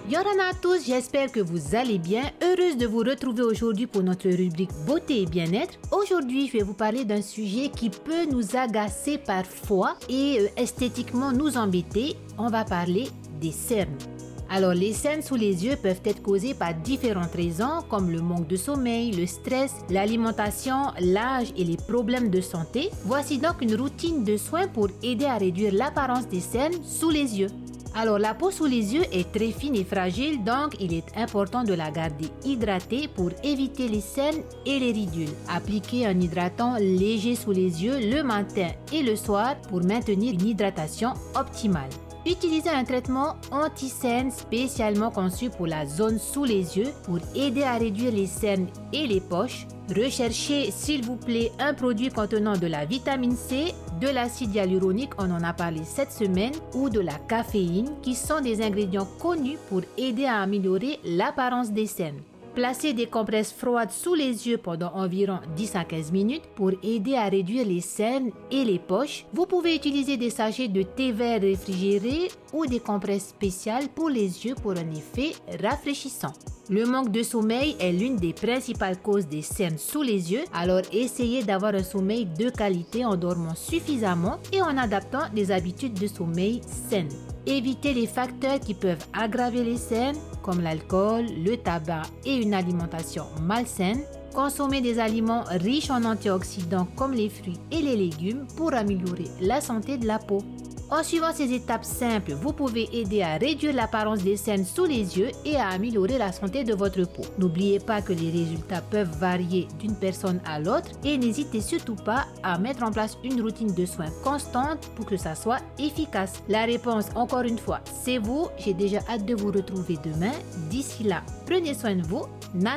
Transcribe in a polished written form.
Yorana à tous, j'espère que vous allez bien. Heureuse de vous retrouver aujourd'hui pour notre rubrique beauté et bien-être. Aujourd'hui, je vais vous parler d'un sujet qui peut nous agacer parfois et esthétiquement nous embêter. On va parler des cernes. Alors, les cernes sous les yeux peuvent être causées par différentes raisons comme le manque de sommeil, le stress, l'alimentation, l'âge et les problèmes de santé. Voici donc une routine de soins pour aider à réduire l'apparence des cernes sous les yeux. Alors, la peau sous les yeux est très fine et fragile, donc il est important de la garder hydratée pour éviter les cernes et les ridules. Appliquez un hydratant léger sous les yeux le matin et le soir pour maintenir une hydratation optimale. Utilisez un traitement anti-cernes spécialement conçu pour la zone sous les yeux pour aider à réduire les cernes et les poches. Recherchez s'il vous plaît un produit contenant de la vitamine C, de l'acide hyaluronique, on en a parlé cette semaine, ou de la caféine qui sont des ingrédients connus pour aider à améliorer l'apparence des cernes. Placez des compresses froides sous les yeux pendant environ 10 à 15 minutes pour aider à réduire les cernes et les poches. Vous pouvez utiliser des sachets de thé vert réfrigéré ou des compresses spéciales pour les yeux pour un effet rafraîchissant. Le manque de sommeil est l'une des principales causes des cernes sous les yeux, alors essayez d'avoir un sommeil de qualité en dormant suffisamment et en adaptant des habitudes de sommeil saines. Évitez les facteurs qui peuvent aggraver les cernes comme l'alcool, le tabac et une alimentation malsaine. Consommez des aliments riches en antioxydants comme les fruits et les légumes pour améliorer la santé de la peau. En suivant ces étapes simples, vous pouvez aider à réduire l'apparence des cernes sous les yeux et à améliorer la santé de votre peau. N'oubliez pas que les résultats peuvent varier d'une personne à l'autre et n'hésitez surtout pas à mettre en place une routine de soins constante pour que ça soit efficace. La réponse, encore une fois, c'est vous. J'ai déjà hâte de vous retrouver demain. D'ici là, prenez soin de vous.